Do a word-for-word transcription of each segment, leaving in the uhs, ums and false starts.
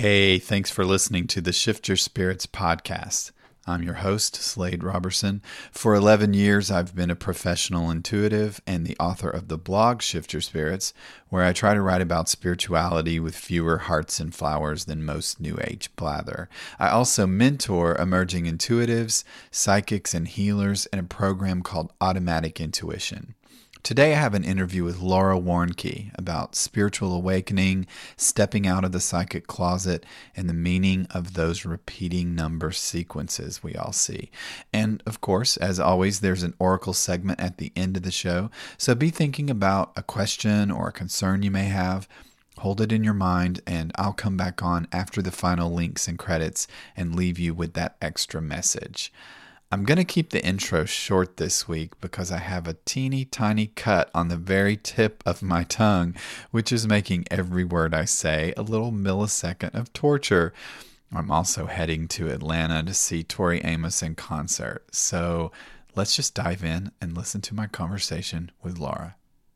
Hey, thanks for listening to the Shift Your Spirits podcast. I'm your host, Slade Robertson. For eleven years, I've been a professional intuitive and the author of the blog Shift Your Spirits, where I try to write about spirituality with fewer hearts and flowers than most New Age blather. I also mentor emerging intuitives, psychics, and healers in a program called Automatic Intuition. Today I have an interview with Laura Warnke about spiritual awakening, stepping out of the psychic closet, and the meaning of those repeating number sequences we all see. And of course, as always, there's an oracle segment at the end of the show, so be thinking about a question or a concern you may have. Hold it in your mind, and I'll come back on after the final links and credits and leave you with that extra message. I'm going to keep the intro short this week because I have a teeny tiny cut on the very tip of my tongue, which is making every word I say a little millisecond of torture. I'm also heading to Atlanta to see Tori Amos in concert. So let's just dive in and listen to my conversation with Laura.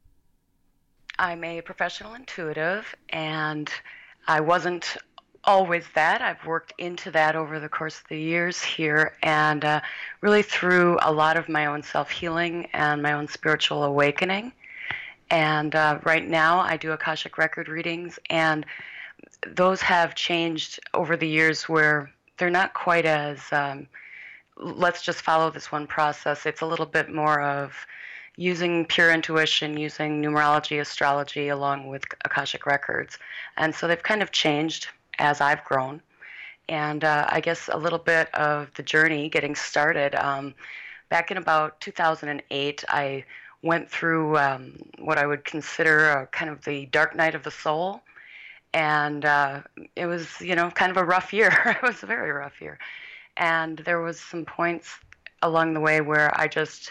I'm a professional intuitive, and I wasn't always that. I've worked into that over the course of the years here, and uh, really through a lot of my own self-healing and my own spiritual awakening. And uh, right now I do Akashic record readings, and those have changed over the years where they're not quite as, um, let's just follow this one process. It's a little bit more of using pure intuition, using numerology, astrology, along with Akashic records. And so they've kind of changed as I've grown. And uh, I guess a little bit of the journey getting started. Um, back in about two thousand eight, I went through um, what I would consider a, kind of the dark night of the soul. And uh, it was, you know, kind of a rough year. It was a very rough year. And there was some points along the way where I just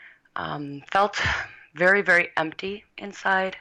um, felt very, very empty inside.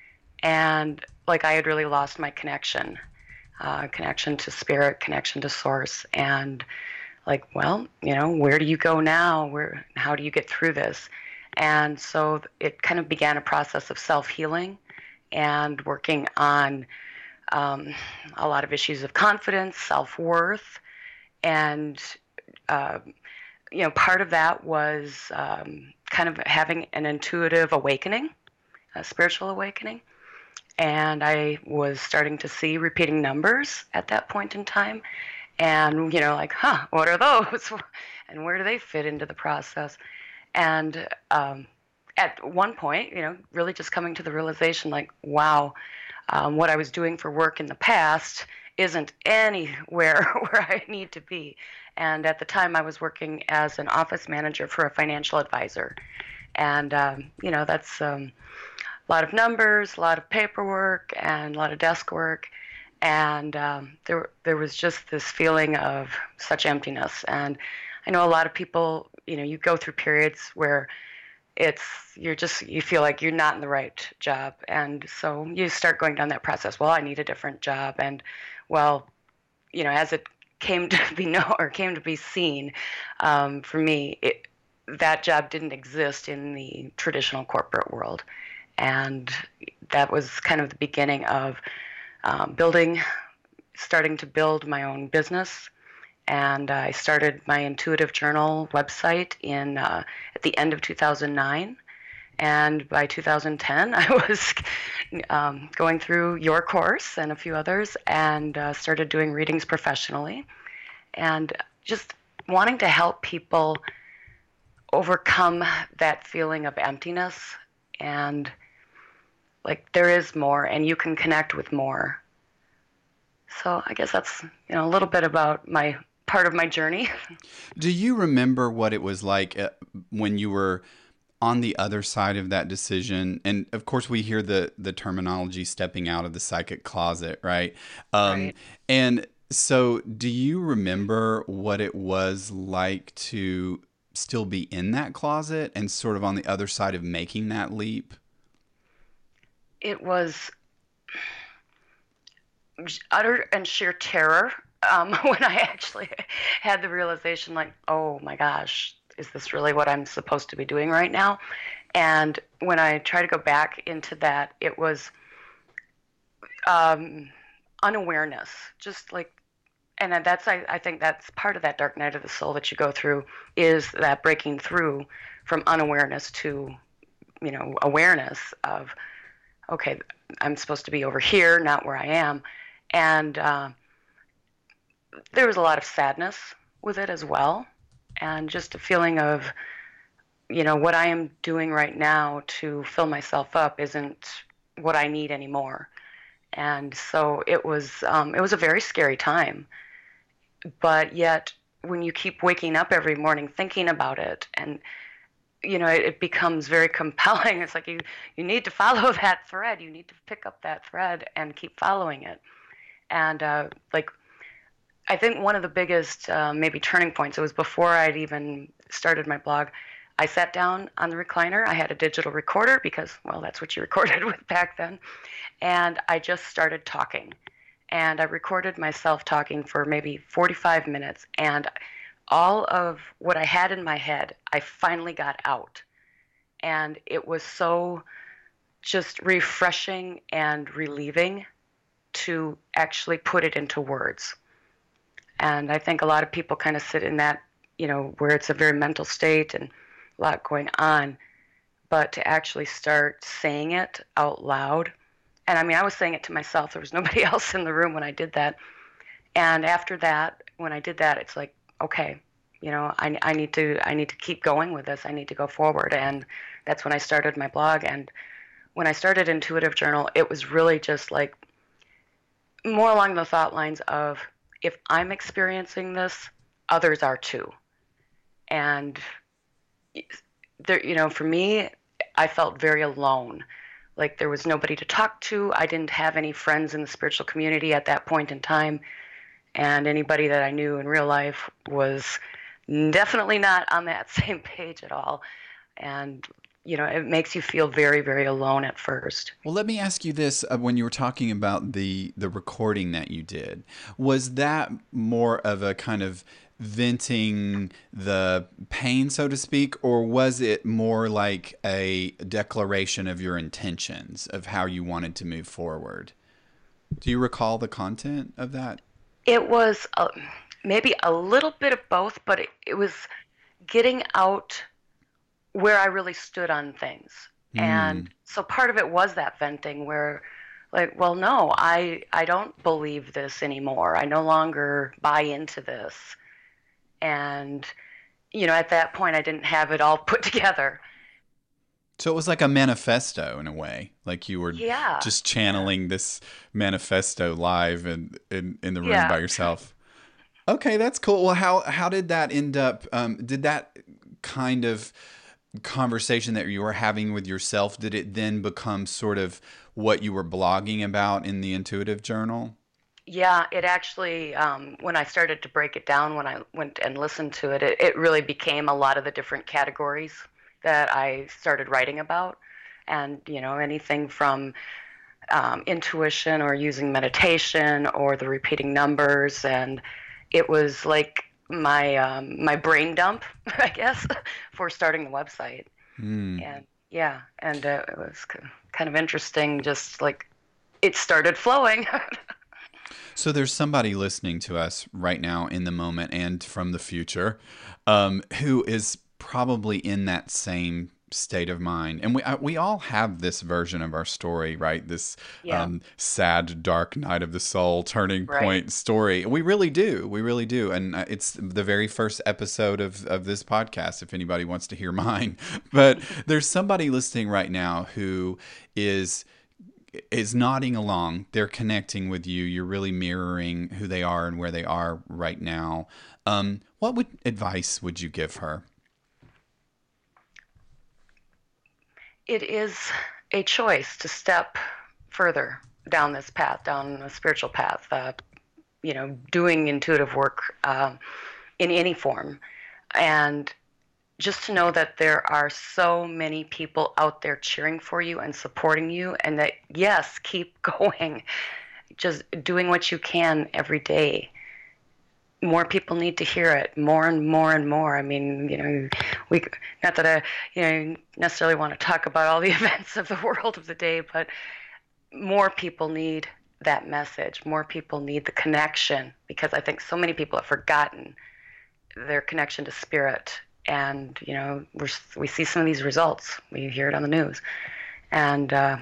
And like I had really lost my connection. Uh, connection to spirit, connection to source, and like, well, you know, where do you go now? Where, how do you get through this? And so it kind of began a process of self-healing and working on um, a lot of issues of confidence, self-worth, and uh, you know, part of that was um, kind of having an intuitive awakening, a spiritual awakening. And I was starting to see repeating numbers at that point in time. And, you know, like, huh, what are those? And where do they fit into the process? And um, at one point, you know, really just coming to the realization, like, wow, um, what I was doing for work in the past isn't anywhere where I need to be. And at the time, I was working as an office manager for a financial advisor. And, um, you know, that's Um, a lot of numbers, a lot of paperwork, and a lot of desk work, and um, there there was just this feeling of such emptiness. And I know a lot of people, you know, you go through periods where it's you're just you feel like you're not in the right job, and so you start going down that process. Well, I need a different job, and well, you know, as it came to be known or came to be seen, um, for me, it, that job didn't exist in the traditional corporate world. And that was kind of the beginning of um, building, starting to build my own business. And I started my intuitive journal website in uh, at the end of two thousand nine. And by two thousand ten, I was um, going through your course and a few others, and uh, started doing readings professionally. And just wanting to help people overcome that feeling of emptiness, and like there is more, and you can connect with more. So I guess that's, you know, a little bit about my part of my journey. Do you remember what it was like uh, when you were on the other side of that decision? And of course, we hear the the terminology stepping out of the psychic closet, right? Um, Right. And so, do you remember what it was like to still be in that closet and sort of on the other side of making that leap? It was utter and sheer terror um, when I actually had the realization, like, oh my gosh, is this really what I'm supposed to be doing right now? And when I try to go back into that, it was um, unawareness, just like, and that's, I, I think that's part of that dark night of the soul that you go through, is that breaking through from unawareness to, you know, awareness of, okay, I'm supposed to be over here, not where I am. And uh, there was a lot of sadness with it as well. And just a feeling of, you know, what I am doing right now to fill myself up isn't what I need anymore. And so it was, um, it was a very scary time. But yet, when you keep waking up every morning thinking about it, and you know, it, it becomes very compelling. It's like you, you need to follow that thread. You need to pick up that thread and keep following it. And uh, like, I think one of the biggest uh, maybe turning points, it was before I'd even started my blog. I sat down on the recliner. I had a digital recorder because, well, that's what you recorded with back then. And I just started talking. And I recorded myself talking for maybe forty-five minutes. And all of what I had in my head, I finally got out. And it was so just refreshing and relieving to actually put it into words. And I think a lot of people kind of sit in that, you know, where it's a very mental state and a lot going on. But to actually start saying it out loud, and I mean, I was saying it to myself. There was nobody else in the room when I did that. And after that, when I did that, it's like, okay, you know, I, I need to I need to keep going with this. I need to go forward. And that's when I started my blog. And when I started Intuitive Journal, it was really just like more along the thought lines of, if I'm experiencing this, others are too. And there, you know, for me, I felt very alone. Like there was nobody to talk to. I didn't have any friends in the spiritual community at that point in time. And anybody that I knew in real life was definitely not on that same page at all. And, you know, it makes you feel very, very alone at first. Well, let me ask you this. Uh, when you were talking about the, the recording that you did, was that more of a kind of venting the pain, so to speak, or was it more like a declaration of your intentions of how you wanted to move forward? Do you recall the content of that? It was uh, maybe a little bit of both, but it, it was getting out where I really stood on things. Mm. And so part of it was that venting where, like, well, no, I, I don't believe this anymore. I no longer buy into this. And, you know, at that point, I didn't have it all put together. So it was like a manifesto in a way, like you were yeah. just channeling yeah. this manifesto live in, in, in the room yeah. by yourself. Okay, that's cool. Well, how, how did that end up? Um, did that kind of conversation that you were having with yourself, did it then become sort of what you were blogging about in the Intuitive Journal? Yeah, it actually, um, when I started to break it down, when I went and listened to it, it, it really became a lot of the different categories that I started writing about. And, you know, anything from um, intuition or using meditation or the repeating numbers. And it was like my um, my brain dump, I guess, for starting the website. Mm. And yeah, and uh, it was kind of interesting, just like it started flowing. So there's somebody listening to us right now in the moment and from the future um, who is probably in that same state of mind. And we I, we all have this version of our story, right? This yeah. um, sad, dark night of the soul, turning right. point story. We really do. We really do. And it's the very first episode of, of this podcast, if anybody wants to hear mine. But there's somebody listening right now who is... is nodding along. They're connecting with you. You're really mirroring who they are and where they are right now. Um, what would advice would you give her? It is a choice to step further down this path, down a spiritual path, uh, you know, doing intuitive work um, in any form. And just to know that there are so many people out there cheering for you and supporting you, and that, yes, keep going, just doing what you can every day. More people need to hear it, more and more and more. I mean, you know, we, not that I, you know, necessarily want to talk about all the events of the world of the day, but more people need that message. More people need the connection because I think so many people have forgotten their connection to spirit. And, you know, we're, we see some of these results. We hear it on the news. And uh,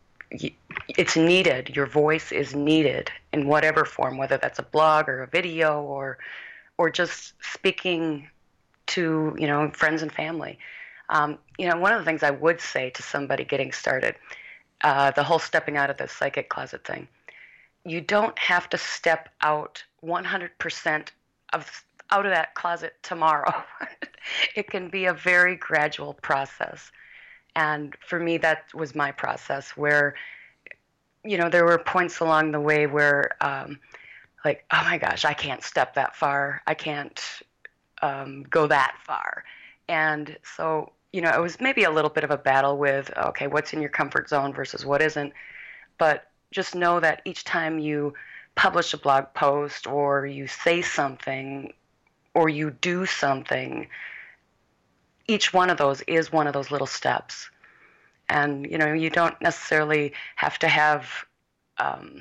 it's needed. Your voice is needed in whatever form, whether that's a blog or a video or or just speaking to, you know, friends and family. Um, you know, one of the things I would say to somebody getting started, uh, the whole stepping out of the psychic closet thing, you don't have to step out one hundred percent of out of that closet tomorrow. It can be a very gradual process. And for me, that was my process where, you know, there were points along the way where, um, like, oh my gosh, I can't step that far. I can't um, go that far. And so, you know, it was maybe a little bit of a battle with, okay, what's in your comfort zone versus what isn't. But just know that each time you publish a blog post or you say something or you do something, each one of those is one of those little steps. And, you know, you don't necessarily have to have, um,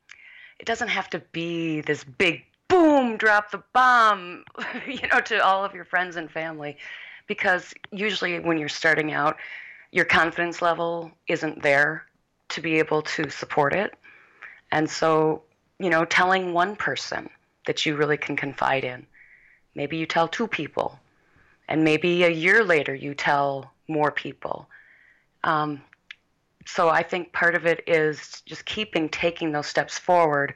it doesn't have to be this big boom, drop the bomb, you know, to all of your friends and family. Because usually when you're starting out, your confidence level isn't there to be able to support it. And so, you know, telling one person that you really can confide in, maybe you tell two people, and maybe a year later you tell more people. Um, so I think part of it is just keeping taking those steps forward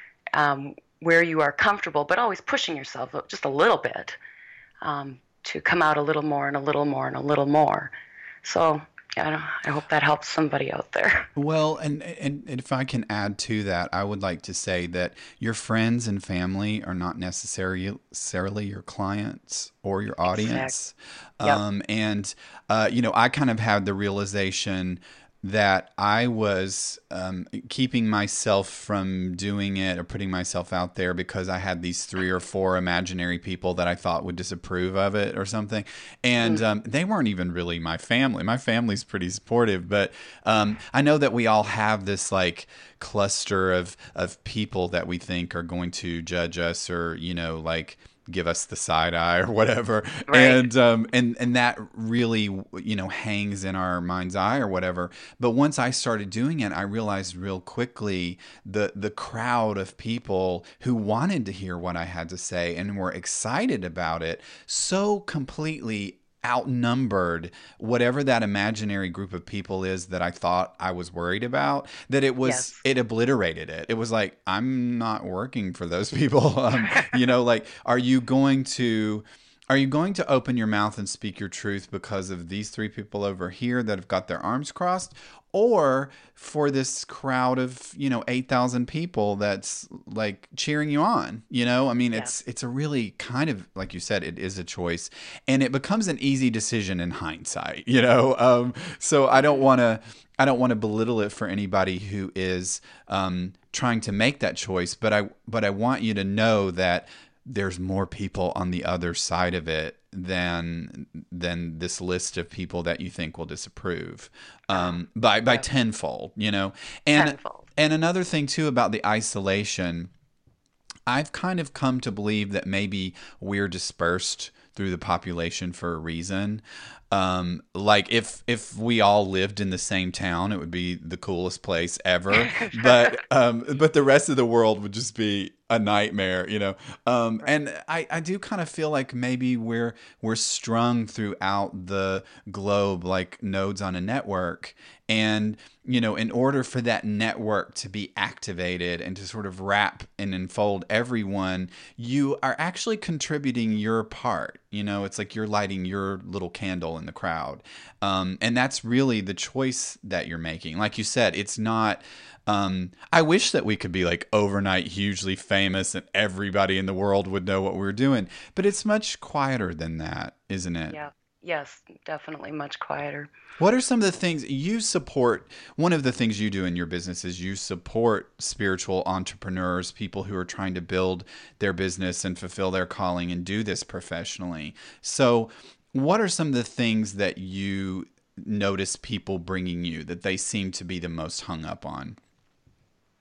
um, where you are comfortable, but always pushing yourself just a little bit um, to come out a little more and a little more and a little more. So I, don't know, I hope that helps somebody out there. Well, and, and and if I can add to that, I would like to say that your friends and family are not necessarily necessarily your clients or your audience. Exactly. Yep. Um, and uh, you know, I kind of had the realization that I was um, keeping myself from doing it or putting myself out there because I had these three or four imaginary people that I thought would disapprove of it or something. And Mm. um, they weren't even really my family. My family's pretty supportive, but um, I know that we all have this like cluster of, of people that we think are going to judge us or, you know, like give us the side eye or whatever. Right. And, um, and, and that really, you know, hangs in our mind's eye or whatever. But once I started doing it, I realized real quickly the, the crowd of people who wanted to hear what I had to say and were excited about it so completely outnumbered whatever that imaginary group of people is that I thought I was worried about, that it was, Yes. it obliterated it. It was like, I'm not working for those people. Um, you know, like, are you going to, are you going to open your mouth and speak your truth because of these three people over here that have got their arms crossed? Or for this crowd of, you know, eight thousand people that's like cheering you on, you know, I mean, Yeah. it's, it's a really kind of, like you said, it is a choice and it becomes an easy decision in hindsight, you know? Um, so I don't want to, I don't want to belittle it for anybody who is, um, trying to make that choice, but I, but I want you to know that there's more people on the other side of it than than this list of people that you think will disapprove um, by by Yeah. tenfold, you know. And Tenfold. and another thing too about the isolation, I've kind of come to believe that maybe we're dispersed through the population for a reason. Um, like if if we all lived in the same town, it would be the coolest place ever. But um, but the rest of the world would just be a nightmare, you know. Um, and I, I do kind of feel like maybe we're we're strung throughout the globe like nodes on a network. And, you know, in order for that network to be activated and to sort of wrap and enfold everyone, you are actually contributing your part. You know, it's like you're lighting your little candle in the crowd. Um, and that's really the choice that you're making. Like you said, it's not. Um, I wish that we could be like overnight hugely famous and everybody in the world would know what we're doing. But it's much quieter than that, isn't it? Yeah. Yes, definitely much quieter. What are some of the things you support? One of the things you do in your business is you support spiritual entrepreneurs, people who are trying to build their business and fulfill their calling and do this professionally. So, what are some of the things that you notice people bringing you that they seem to be the most hung up on?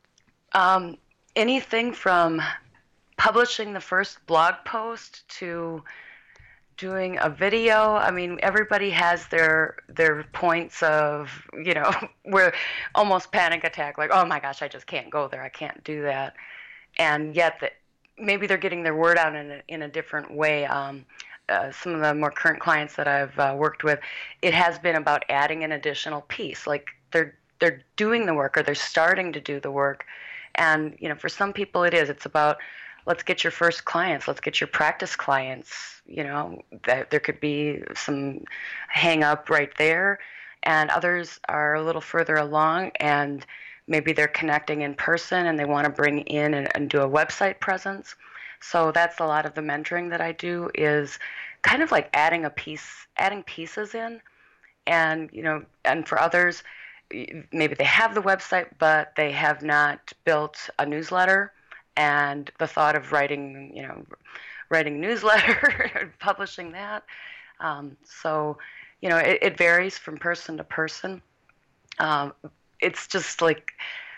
Um, Anything from publishing the first blog post to doing a video. I mean, everybody has their their points of, you know, where almost panic attack, like, oh my gosh, I just can't go there. I can't do that. And yet that maybe they're getting their word out in a, in a different way. Um, uh, some of the more current clients that I've uh, worked with, it has been about adding an additional piece. Like they're they're doing the work or they're starting to do the work, and you know, for some people it is. It's about let's get your first clients, let's get your practice clients. You know, that there could be some hang up right there, and others are a little further along and maybe they're connecting in person and they want to bring in and, and do a website presence. So that's a lot of the mentoring that I do is kind of like adding a piece, adding pieces in. And, you know, and for others, maybe they have the website, but they have not built a newsletter. And the thought of writing, you know, writing a newsletter, publishing that. Um, so, you know, it, it varies from person to person. Um, it's just like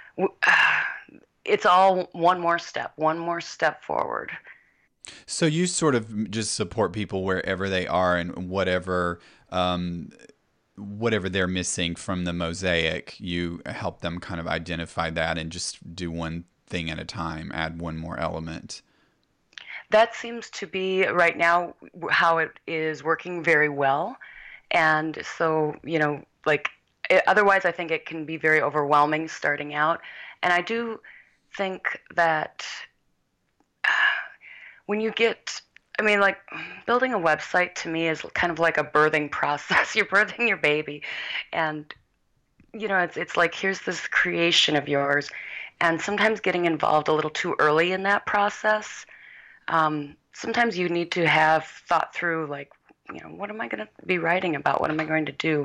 it's all one more step, one more step forward. So you sort of just support people wherever they are and whatever um, whatever they're missing from the mosaic. You help them kind of identify that and just do one thing at a time, add one more element. That seems to be right now how it is working very well. And so, you know, like it, otherwise, I think it can be very overwhelming starting out. And I do think that when you get, I mean, like building a website to me is kind of like a birthing process. You're birthing your baby, and you know, it's it's like here's this creation of yours, and sometimes getting involved a little too early in that process. Um, sometimes you need to have thought through, like, you know, what am I going to be writing about? What am I going to do?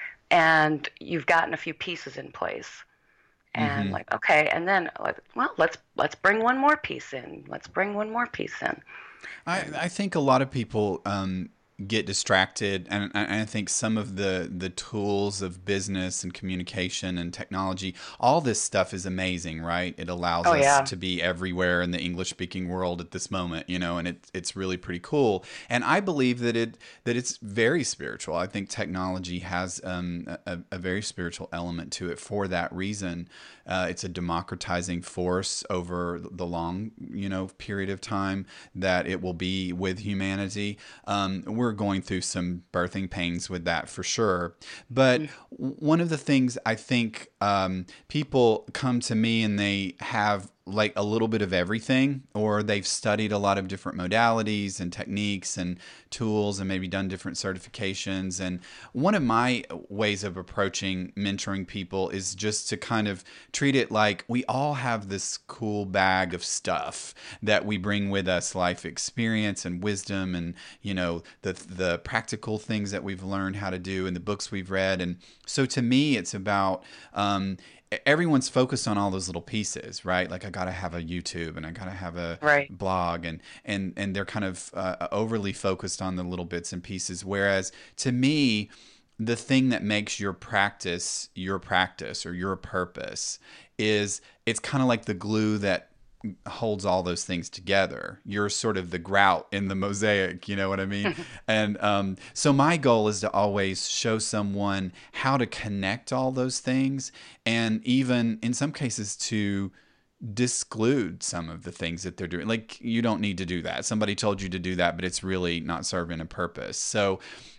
And you've gotten a few pieces in place. And Mm-hmm. like, okay, and then like, well, let's let's bring one more piece in. Let's bring one more piece in. I, And I think a lot of people um, get distracted, and, and I think some of the the tools of business and communication and technology, all this stuff is amazing, right? It allows oh us yeah, to be everywhere in the English speaking world at this moment, you know, and it, it's really pretty cool. And I believe that it that it's very spiritual. I think technology has um, a, a very spiritual element to it for that reason. Uh, it's a democratizing force over the long, you know, period of time that it will be with humanity. Um, we're going through some birthing pains with that for sure. But one of the things I think um, people come to me and they have like a little bit of everything, or they've studied a lot of different modalities and techniques and tools and maybe done different certifications. And one of my ways of approaching mentoring people is just to kind of treat it like we all have this cool bag of stuff that we bring with us, life experience and wisdom and, you know, the the practical things that we've learned how to do and the books we've read. And so to me, it's about um, everyone's focused on all those little pieces, right? Like I got to have a YouTube and I got to have a right. blog, and and and they're kind of uh, overly focused on the little bits and pieces. Whereas to me, the thing that makes your practice your practice or your purpose is it's kind of like the glue that holds all those things together. You're sort of the grout in the mosaic, you know what I mean? And um, so my goal is to always show someone how to connect all those things, and even in some cases to disclude some of the things that they're doing. Like, you don't need to do that. Somebody told you to do that, but it's really not serving a purpose. So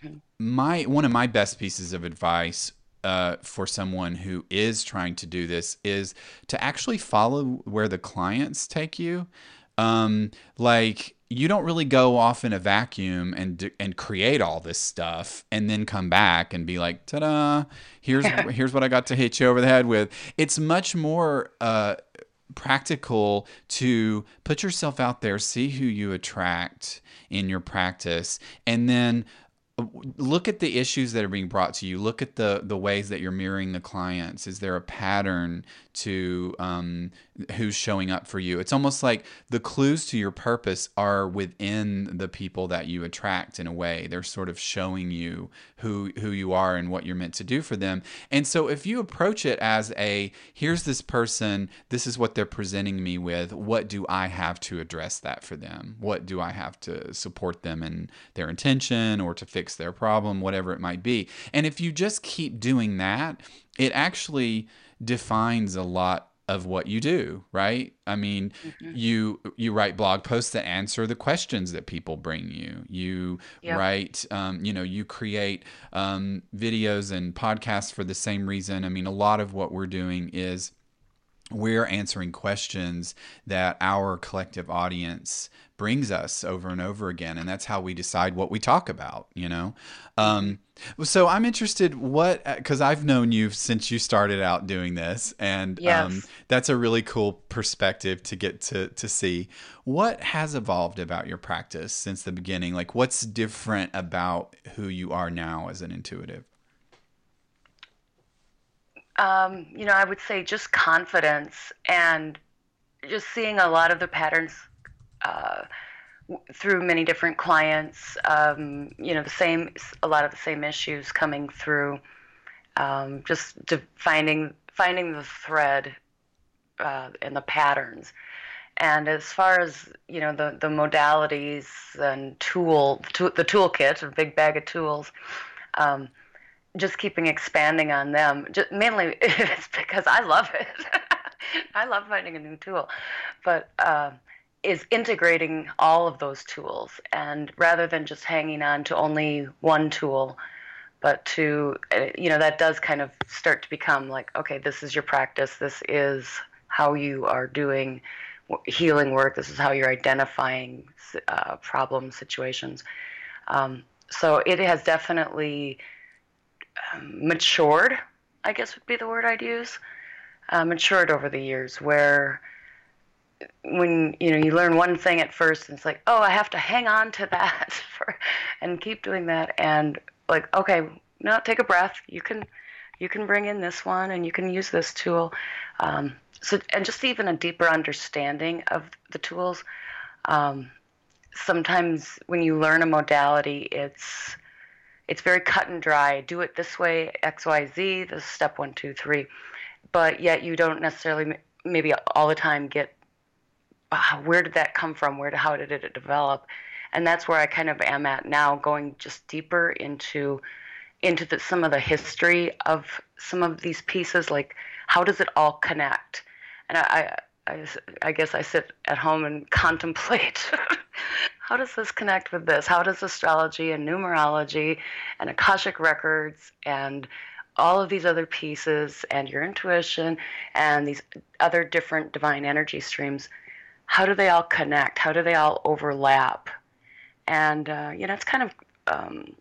my one of my best pieces of advice uh, for someone who is trying to do this is to actually follow where the clients take you. Um, like you don't really go off in a vacuum and do, and create all this stuff and then come back and be like, ta-da! Here's here's what I got to hit you over the head with. It's much more uh, practical to put yourself out there, see who you attract in your practice, and then look at the issues that are being brought to you. Look at the the ways that you're mirroring the clients. Is there a pattern to um, who's showing up for you. It's almost like the clues to your purpose are within the people that you attract in a way. They're sort of showing you who who you are and what you're meant to do for them. And so if you approach it as a, here's this person, this is what they're presenting me with, what do I have to address that for them? What do I have to support them in their intention or to fix their problem, whatever it might be. And if you just keep doing that, it actually defines a lot of what you do, right? I mean, mm-hmm. you you write blog posts that answer the questions that people bring you. You yep. write, um, you know, you create um, videos and podcasts for the same reason. I mean, a lot of what we're doing is we're answering questions that our collective audience brings us over and over again. And that's how we decide what we talk about, you know? Um, so I'm interested what, cause I've known you since you started out doing this, and yes. um, that's a really cool perspective to get to, to see. What has evolved about your practice since the beginning? Like what's different about who you are now as an intuitive? Um, you know, I would say just confidence and just seeing a lot of the patterns uh, w- through many different clients. Um, you know, the same, a lot of the same issues coming through. Um, just to finding finding the thread uh, and the patterns. And as far as you know, the the modalities and tool, to, the toolkit, a big bag of tools. Um, just keeping expanding on them, just mainly it's because I love it. I love finding a new tool, but uh, is integrating all of those tools, and rather than just hanging on to only one tool, but to, you know, that does kind of start to become like, okay, this is your practice, this is how you are doing healing work, this is how you're identifying uh, problem situations. Um, so it has definitely Um, matured, I guess would be the word I'd use, uh, matured over the years, where when, you know, you learn one thing at first and it's like, oh, I have to hang on to that for, and keep doing that. And like, okay, no, take a breath. You can, you can bring in this one and you can use this tool. Um, so, and just even a deeper understanding of the tools. Um, sometimes when you learn a modality, it's, It's very cut and dry. Do it this way, X, Y, Z, this is step one, two, three. But yet you don't necessarily maybe all the time get, uh, where did that come from? Where, how did it develop? And that's where I kind of am at now, going just deeper into into the, some of the history of some of these pieces, like how does it all connect? And I, I, I guess I sit at home and contemplate. How does this connect with this? How does astrology and numerology and Akashic records and all of these other pieces and your intuition and these other different divine energy streams, how do they all connect? How do they all overlap? And, uh, you know, it's kind of, um,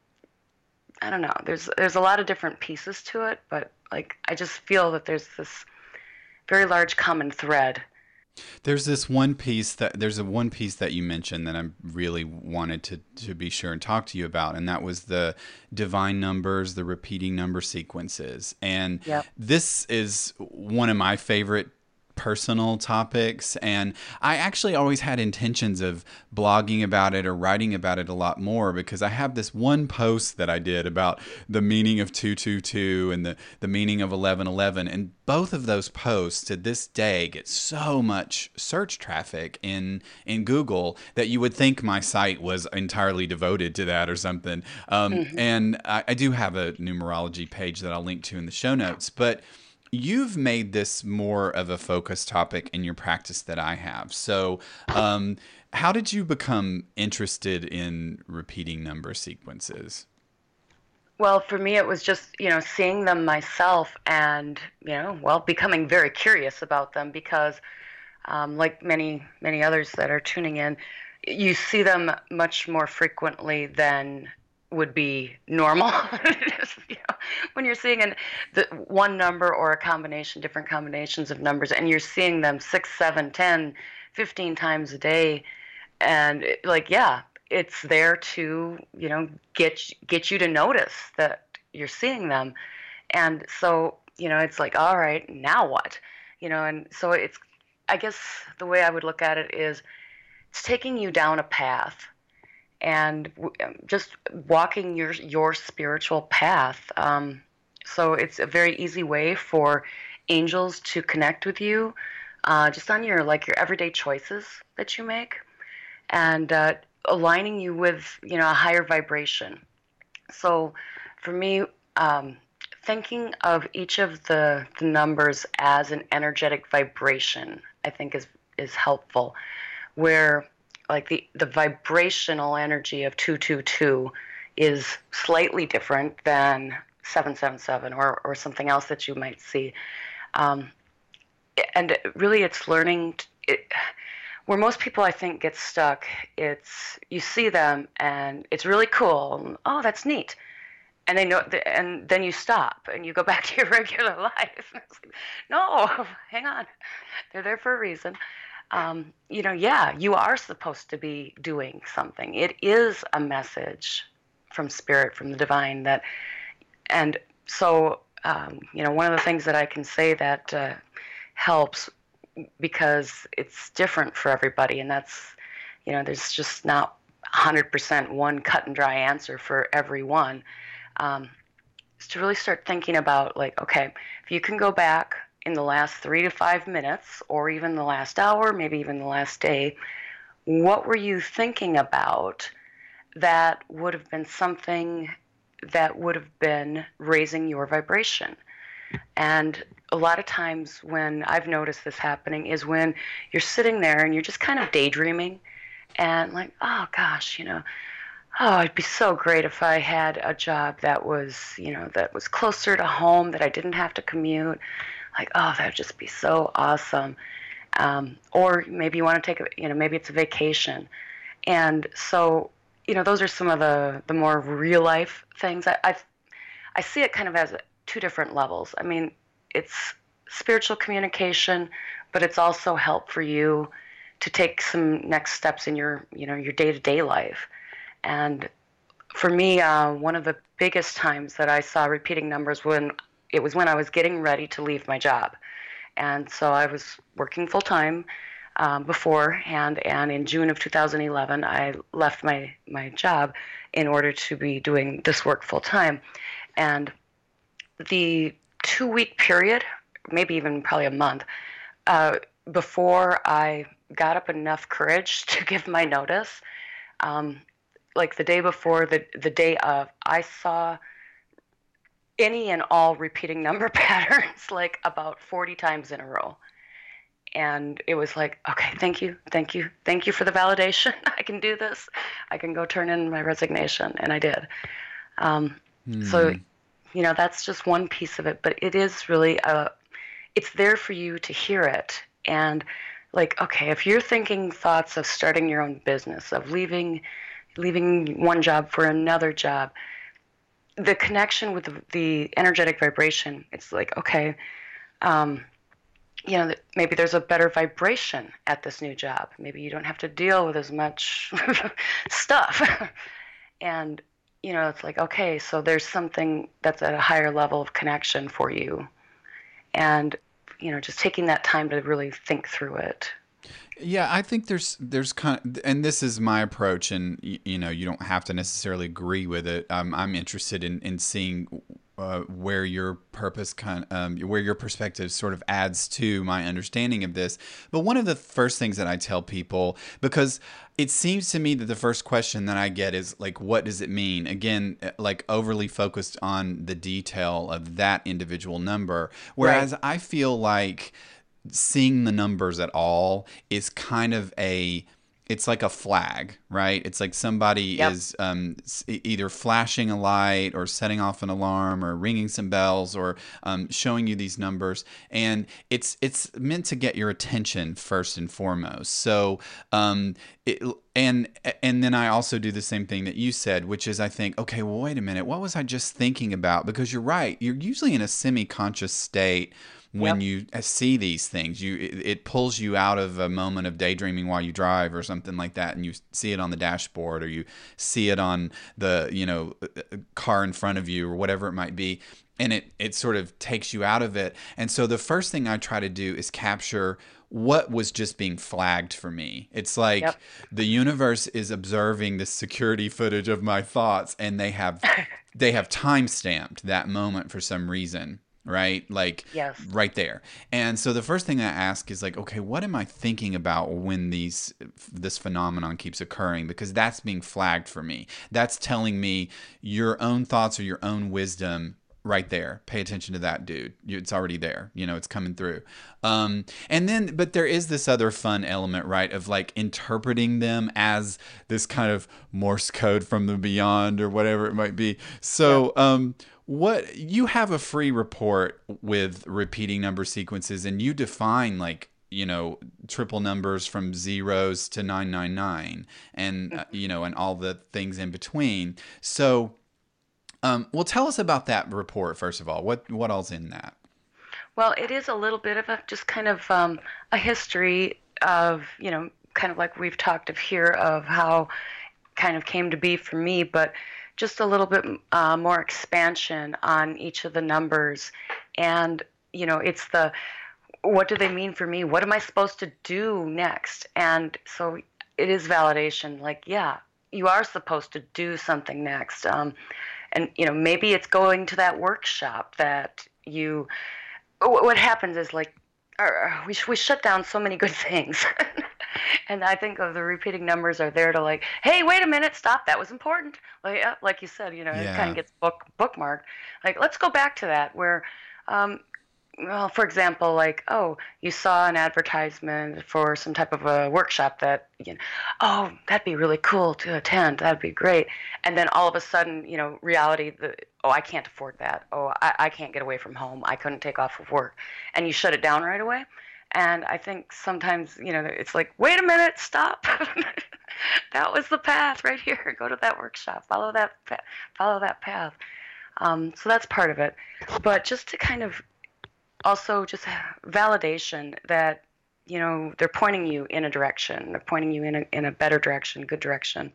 I don't know, there's, there's a lot of different pieces to it, but like, I just feel that there's this very large common thread. There's this one piece that there's a one piece that you mentioned that I really wanted to, to be sure and talk to you about, and that was the divine numbers, the repeating number sequences. And yep. This is one of my favorite personal topics, and I actually always had intentions of blogging about it or writing about it a lot more, because I have this one post that I did about the meaning of two two two and the, the meaning of eleven eleven, and both of those posts to this day get so much search traffic in in Google that you would think my site was entirely devoted to that or something. Um, mm-hmm. And I, I do have a numerology page that I'll link to in the show notes, but you've made this more of a focus topic in your practice that I have. So um, how did you become interested in repeating number sequences? Well, for me, it was just, you know, seeing them myself and, you know, well, becoming very curious about them, because um, like many, many others that are tuning in, you see them much more frequently than would be normal. You know, when you're seeing an, the one number or a combination, different combinations of numbers, and you're seeing them six, seven, ten, fifteen times a day, and it, like, yeah, it's there to, you know, get get you to notice that you're seeing them. And so, you know, it's like, all right, now what? you know, and so it's, I guess the way I would look at it is it's taking you down a path and just walking your your spiritual path. Um, so it's a very easy way for angels to connect with you, uh, just on your like your everyday choices that you make, and uh, aligning you with you know a higher vibration. So for me, um, thinking of each of the, the numbers as an energetic vibration, I think is is helpful. Where like the, the vibrational energy of two two two is slightly different than seven seven seven or, or something else that you might see. Um, and really it's learning, to, it, where most people I think get stuck, it's you see them and it's really cool. And, oh, that's neat. And they know, and then you stop and you go back to your regular life. Like, no, hang on, they're there for a reason. Um, you know, yeah, you are supposed to be doing something. It is a message from spirit, from the divine. That, and so, um, you know, one of the things that I can say that uh, helps because it's different for everybody, and that's, you know, there's just not one hundred percent one cut and dry answer for everyone. Um, is to really start thinking about like, okay, if you can go back in the last three to five minutes, or even the last hour, maybe even the last day, what were you thinking about that would have been something that would have been raising your vibration? And a lot of times when I've noticed this happening is when you're sitting there and you're just kind of daydreaming and like, oh gosh, you know, oh, it'd be so great if I had a job that was, you know, that was closer to home, that I didn't have to commute. Like, oh, that would just be so awesome. Um, or maybe you want to take a, you know, maybe it's a vacation. And so, you know, those are some of the, the more real life things. I, I've, I see it kind of as two different levels. I mean, it's spiritual communication, but it's also help for you to take some next steps in your, you know, your day-to-day life. And for me, uh, one of the biggest times that I saw repeating numbers when it was when I was getting ready to leave my job. And so I was working full time um, beforehand, and in June of two thousand eleven, I left my, my job in order to be doing this work full time. And the two week period, maybe even probably a month, uh, before I got up enough courage to give my notice, um, like the day before, the, the day of, I saw any and all repeating number patterns like about forty times in a row. And it was like, okay, thank you, thank you, thank you for the validation. I can do this. I can go turn in my resignation. And I did. Um, hmm. So, you know, that's just one piece of it. But it is really, a, it's there for you to hear it. And like, okay, if you're thinking thoughts of starting your own business, of leaving leaving one job for another job, the connection with the, the energetic vibration, it's like, okay, um, you know, maybe there's a better vibration at this new job. Maybe you don't have to deal with as much stuff. And, you know, it's like, okay, so there's something that's at a higher level of connection for you. And, you know, just taking that time to really think through it. Yeah, I think there's there's kind of, and this is my approach, and you know, you don't have to necessarily agree with it. Um, I'm interested in in seeing uh, where your purpose kind, um, where your perspective sort of adds to my understanding of this. But one of the first things that I tell people, because it seems to me that the first question that I get is like, what does it mean? Again, like overly focused on the detail of that individual number, whereas right. I feel like seeing the numbers at all is kind of a, it's like a flag, right? It's like somebody yep. is um, either flashing a light or setting off an alarm or ringing some bells or um, showing you these numbers. And it's it's meant to get your attention first and foremost. So, um, it, and and then I also do the same thing that you said, which is I think, okay, well, wait a minute. What was I just thinking about? Because you're right. You're usually in a semi-conscious state when Yep. you see these things. You it, it pulls you out of a moment of daydreaming while you drive or something like that, and you see it on the dashboard, or you see it on the, you know, car in front of you, or whatever it might be, and it it sort of takes you out of it. And so the first thing I try to do is capture what was just being flagged for me. It's like Yep. the universe is observing the security footage of my thoughts, and they have they have time stamped that moment for some reason, right? Like Yes. right there. And so the first thing I ask is like, okay, what am I thinking about when these this phenomenon keeps occurring? Because that's being flagged for me. That's telling me your own thoughts or your own wisdom right there. Pay attention to that, dude. It's already there. You know, it's coming through. Um, and then, but there is this other fun element, right, of like interpreting them as this kind of Morse code from the beyond or whatever it might be. So, um, what you have a free report with repeating number sequences, and you define like, you know, triple numbers from zeros to nine nine nine, and uh, you know, and all the things in between. So, um, well, tell us about that report first of all. What what all's in that? Well, it is a little bit of a just kind of um, a history of, you know, kind of like we've talked of here, of how kind of came to be for me, but just a little bit uh, more expansion on each of the numbers. And, you know, it's the, what do they mean for me? What am I supposed to do next? And so it is validation. Like, yeah, you are supposed to do something next. Um, and, you know, maybe it's going to that workshop that you, what happens is like, uh, we, we shut down so many good things. And I think of the repeating numbers are there to like, hey, wait a minute, stop, that was important. Like, yeah, like you said, you know, it kind Yeah. of gets book bookmarked. Like, let's go back to that where, um, well, for example, like, oh, you saw an advertisement for some type of a workshop that, you know, oh, that'd be really cool to attend. That'd be great. And then all of a sudden, you know, reality, the, oh, I can't afford that. Oh, I, I can't get away from home. I couldn't take off of work. And you shut it down right away. And I think sometimes, you know, it's like, wait a minute, stop. That was the path right here. Go to that workshop. Follow that, pa- follow that path. Um, so that's part of it. But just to kind of also just validation that, you know, they're pointing you in a direction. They're pointing you in a in a better direction, good direction.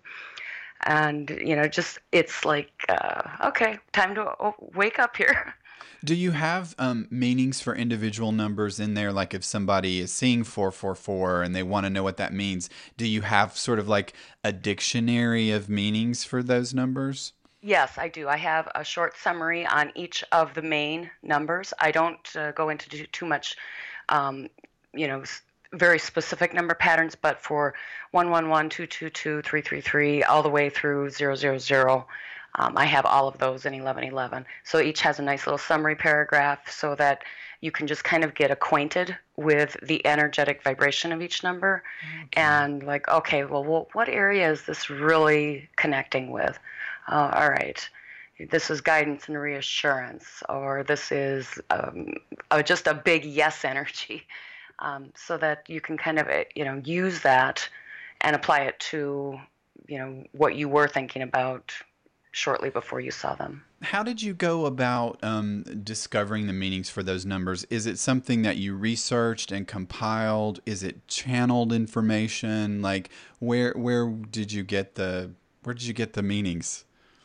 And, you know, just it's like, uh, okay, time to o- wake up here. Do you have um, meanings for individual numbers in there? Like if somebody is seeing four four four and they want to know what that means, do you have sort of like a dictionary of meanings for those numbers? Yes, I do. I have a short summary on each of the main numbers. I don't uh, go into too, too much, um, you know, s- very specific number patterns, but for one one one, two two two, three three three, all the way through zero zero zero, um, I have all of those in eleven eleven. So each has a nice little summary paragraph so that you can just kind of get acquainted with the energetic vibration of each number Okay. and like, okay, well, well what area is this really connecting with? Uh, all right, this is guidance and reassurance, or this is um, uh, just a big yes energy, um, so that you can kind of, uh, you know, use that and apply it to, you know, what you were thinking about shortly before you saw them. How did you go about um, discovering the meanings for those numbers? Is it something that you researched and compiled? Is it channeled information? Like where where did you get the where did you get the meanings?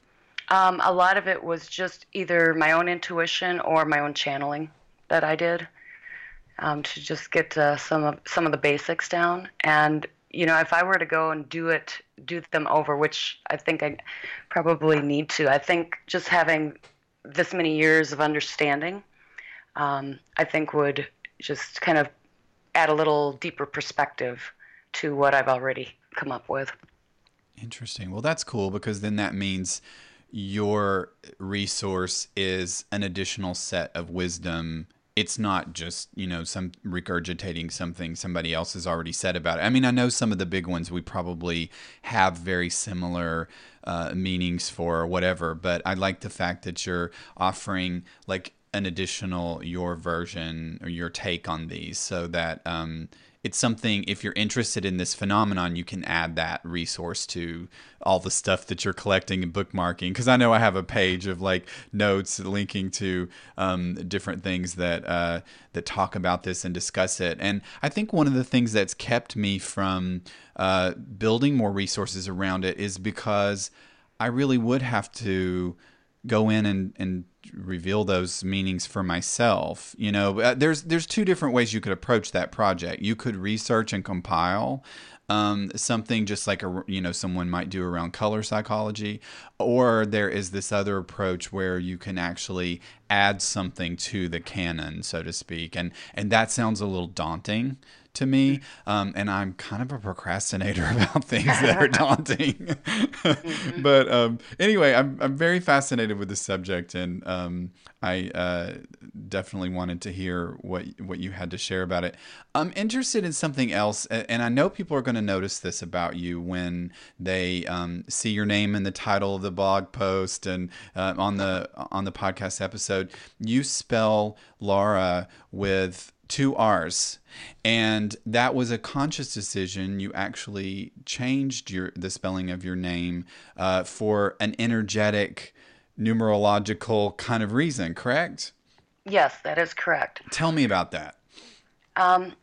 Um, a lot of it was just either my own intuition or my own channeling that I did. Um, to just get uh, some of some of the basics down. And you know, if I were to go and do it, do them over, which I think I probably need to. I think just having this many years of understanding, um, I think would just kind of add a little deeper perspective to what I've already come up with. Interesting. Well, that's cool because then that means your resource is an additional set of wisdom. It's not just, you know, some regurgitating something somebody else has already said about it. I mean, I know some of the big ones we probably have very similar uh, meanings for or whatever, but I like the fact that you're offering like an additional your version or your take on these so that um, it's something, if you're interested in this phenomenon, you can add that resource to all the stuff that you're collecting and bookmarking. Because I know I have a page of like notes linking to um, different things that uh, that talk about this and discuss it. And I think one of the things that's kept me from uh, building more resources around it is because I really would have to go in and, and reveal those meanings for myself. You know, uh, there's there's two different ways you could approach that project. You could research and compile um, something just like a you know someone might do around color psychology, or there is this other approach where you can actually add something to the canon, so to speak, and and that sounds a little daunting to me, um, and I'm kind of a procrastinator about things that are daunting. mm-hmm. But um, anyway, I'm I'm very fascinated with the subject, and um, I uh, definitely wanted to hear what what you had to share about it. I'm interested in something else, and I know people are going to notice this about you when they um, see your name in the title of the blog post and uh, on the on the podcast episode. You spell Laura with two R's, and that was a conscious decision. You actually changed your the spelling of your name uh, for an energetic, numerological kind of reason, correct? Yes, that is correct. Tell me about that. Um,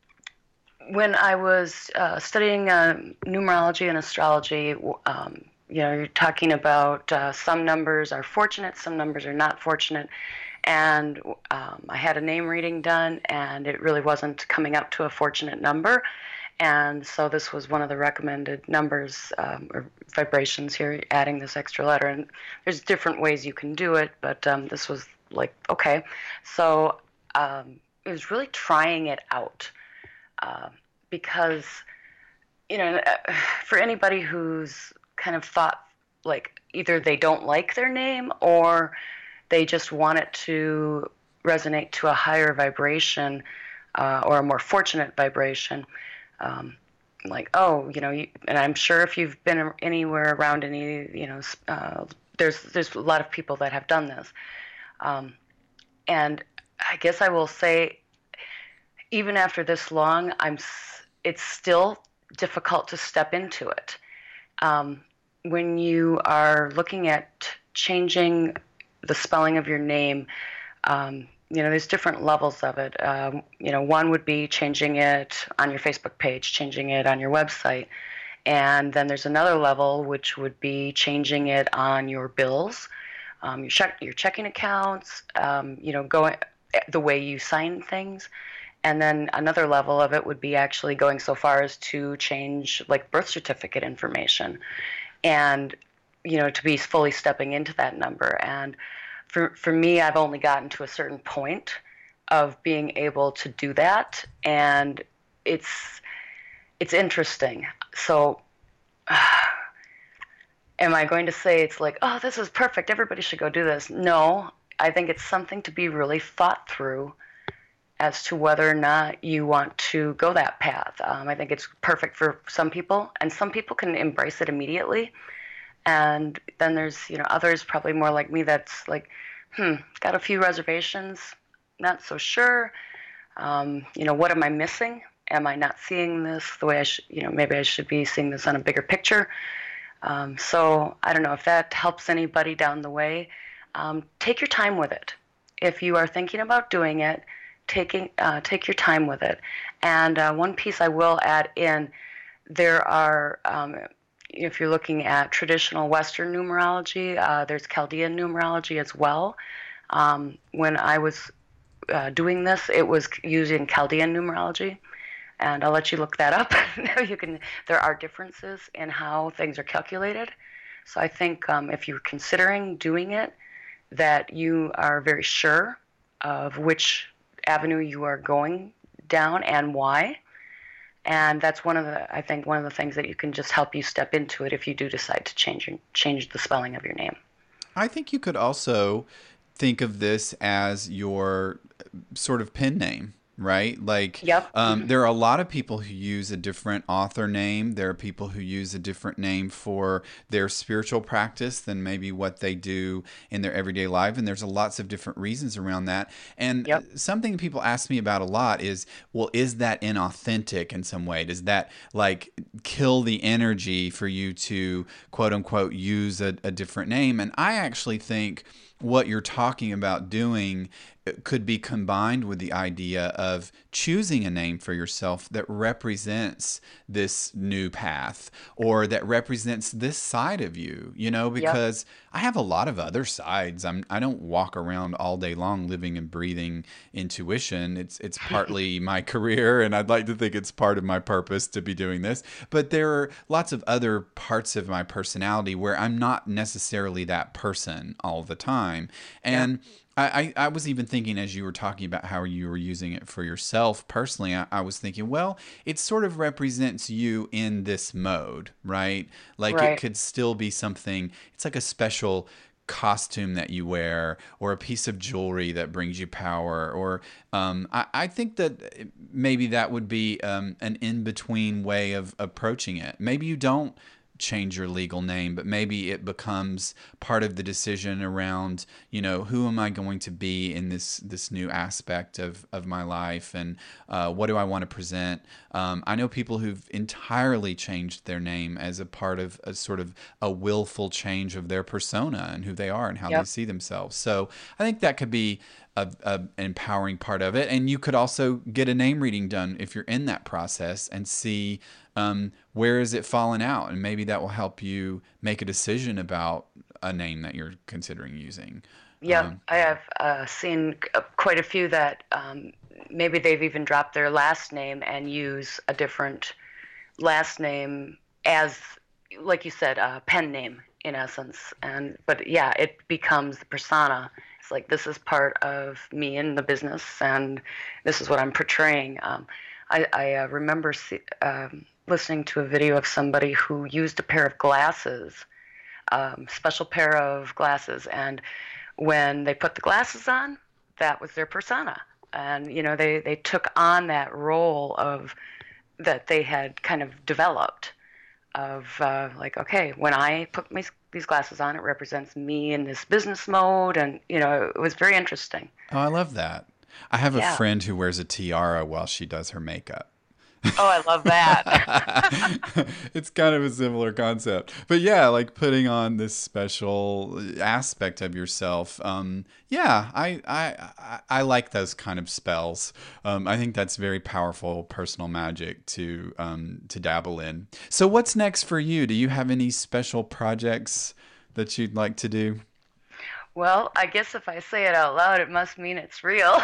when I was uh, studying uh, numerology and astrology, um, you know, you're talking about uh, some numbers are fortunate, some numbers are not fortunate. And um, I had a name reading done, and it really wasn't coming up to a fortunate number. And so this was one of the recommended numbers um, or vibrations here, adding this extra letter. And there's different ways you can do it, but um, this was like, okay. So um, it was really trying it out uh, because, you know, for anybody who's kind of thought like either they don't like their name or they just want it to resonate to a higher vibration uh, or a more fortunate vibration. Um, like, oh, you know, you, and I'm sure if you've been anywhere around any, you know, uh, there's there's a lot of people that have done this. Um, and I guess I will say, even after this long, I'm it's still difficult to step into it. Um, when you are looking at changing the spelling of your name, um, you know, there's different levels of it. Um, you know, one would be changing it on your Facebook page, changing it on your website. And then there's another level, which would be changing it on your bills, um, your, check, your checking accounts, um, you know, going the way you sign things. And then another level of it would be actually going so far as to change like birth certificate information. And you know, to be fully stepping into that number. And for for me, I've only gotten to a certain point of being able to do that, and it's it's interesting. So uh, am I going to say it's like, oh, this is perfect, everybody should go do this? No, I think it's something to be really thought through as to whether or not you want to go that path. Um, I think it's perfect for some people, and some people can embrace it immediately. And then there's, you know, others probably more like me that's like, hmm, got a few reservations, not so sure. Um, you know, what am I missing? Am I not seeing this the way I should, you know, maybe I should be seeing this on a bigger picture. Um, so I don't know if that helps anybody down the way. Um, take your time with it. If you are thinking about doing it, taking uh, take your time with it. And uh, one piece I will add in, there are, um, if you're looking at traditional Western numerology, uh, there's Chaldean numerology as well. Um, when I was uh, doing this, it was using Chaldean numerology, and I'll let you look that up. you can. There are differences in how things are calculated. So I think um, if you're considering doing it, that you are very sure of which avenue you are going down and why. And that's one of the, I think, one of the things that you can just help you step into it if you do decide to change your, change the spelling of your name. I think you could also think of this as your sort of pen name. right? Like, Yep. um, Mm-hmm. there are a lot of people who use a different author name. There are people who use a different name for their spiritual practice than maybe what they do in their everyday life. And there's lots of different reasons around that. And Yep. something people ask me about a lot is, well, is that inauthentic in some way? Does that like kill the energy for you to quote unquote use a, a different name? And I actually think what you're talking about doing could be combined with the idea of choosing a name for yourself that represents this new path or that represents this side of you, you know, Yep. because I have a lot of other sides. I'm I don't walk around all day long living and breathing intuition. It's it's partly my career, and I'd like to think it's part of my purpose to be doing this. But there are lots of other parts of my personality where I'm not necessarily that person all the time. And Yeah. I, I was even thinking as you were talking about how you were using it for yourself personally, I, I was thinking, well, it sort of represents you in this mode, right? Like it Right. could still be something, it's like a special costume that you wear or a piece of jewelry that brings you power. Or um, I, I think that maybe that would be um, an in-between way of approaching it. Maybe you don't change your legal name, but maybe it becomes part of the decision around, you know, who am I going to be in this this new aspect of, of my life, and uh, what do I want to present? Um, I know people who've entirely changed their name as a part of a sort of a willful change of their persona and who they are and how they Yep. see themselves. So I think that could be a, a, an empowering part of it. And you could also get a name reading done if you're in that process and see um, where is it falling out, and maybe that will help you make a decision about a name that you're considering using. Yeah, Um, I have uh, seen uh, quite a few that um, maybe they've even dropped their last name and use a different last name as, like you said, a pen name in essence. And but yeah, it becomes the persona. It's like this is part of me in the business, and this is what I'm portraying. Um, I, I uh, remember see, um, listening to a video of somebody who used a pair of glasses, um, special pair of glasses, and when they put the glasses on, that was their persona. And you know, they they took on that role of that they had kind of developed of uh, like, okay, when I put my, these glasses on, it represents me in this business mode, and you know, it was very interesting. oh, I love that. I have a Yeah. friend who wears a tiara while she does her makeup. Oh, I love that. It's kind of a similar concept, but yeah, like putting on this special aspect of yourself. Um, yeah, I, I I I like those kind of spells. Um, I think that's very powerful personal magic to um, to dabble in. So, what's next for you? Do you have any special projects that you'd like to do? Well, I guess if I say it out loud, it must mean it's real.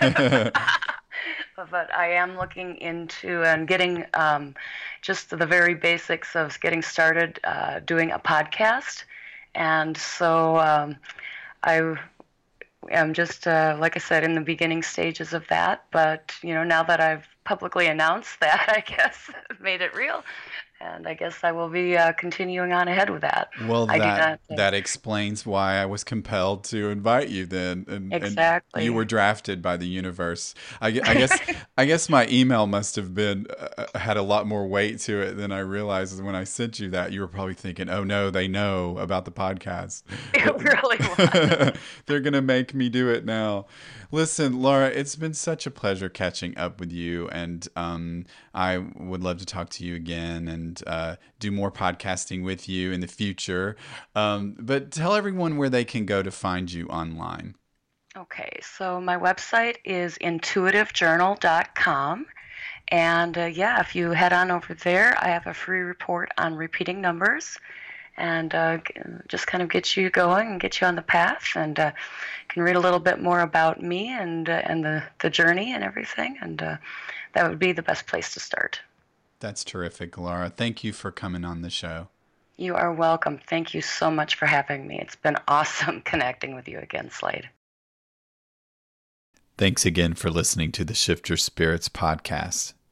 But I am looking into and getting um, just the very basics of getting started uh, doing a podcast. And so um, I am just, uh, like I said, in the beginning stages of that. But, you know, now that I've publicly announced that, I guess, made it real. And I guess I will be uh, continuing on ahead with that. Well, I do that not. Uh, that explains why I was compelled to invite you then, and and you exactly. were drafted by the universe. I, gue- I guess I guess my email must have been uh, had a lot more weight to it than I realized when I sent you that. You were probably thinking, "Oh no, they know about the podcast. It really was. They're gonna make me do it now." Listen, Laura, it's been such a pleasure catching up with you, and um, I would love to talk to you again and uh, do more podcasting with you in the future. Um, but tell everyone where they can go to find you online. Okay, so my website is intuitive journal dot com. And uh, yeah, if you head on over there, I have a free report on repeating numbers, and uh, just kind of get you going and get you on the path, and uh, can read a little bit more about me and uh, and the, the journey and everything, and uh, that would be the best place to start. That's terrific, Laura. Thank you for coming on the show. You are welcome. Thank you so much for having me. It's been awesome connecting with you again, Slade. Thanks again for listening to the Shift Your Spirits podcast.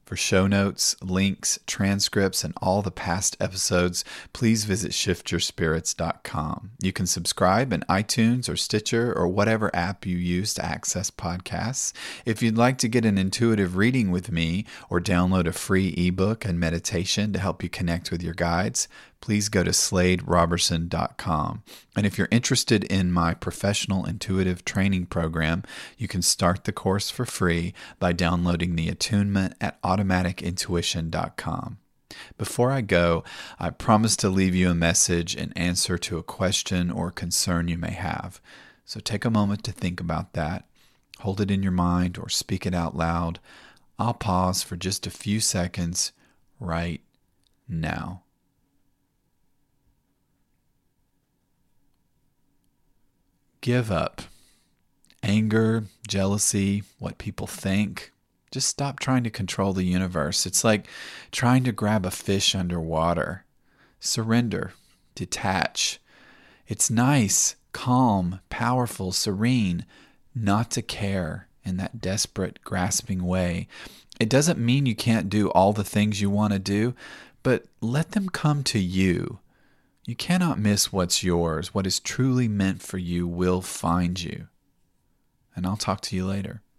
For show notes, links, transcripts, and all the past episodes, please visit shift your spirits dot com. You can subscribe in iTunes or Stitcher or whatever app you use to access podcasts. If you'd like to get an intuitive reading with me or download a free ebook and meditation to help you connect with your guides, please go to slade robertson dot com. And if you're interested in my professional intuitive training program, you can start the course for free by downloading the attunement at automatic intuition dot com. Before I go, I promise to leave you a message in answer to a question or concern you may have. So take a moment to think about that. Hold it in your mind or speak it out loud. I'll pause for just a few seconds right now. Give up. Anger, jealousy, what people think. Just stop trying to control the universe. It's like trying to grab a fish underwater. Surrender. Detach. It's nice, calm, powerful, serene, not to care in that desperate, grasping way. It doesn't mean you can't do all the things you want to do, but let them come to you. You cannot miss what's yours. What is truly meant for you will find you. And I'll talk to you later.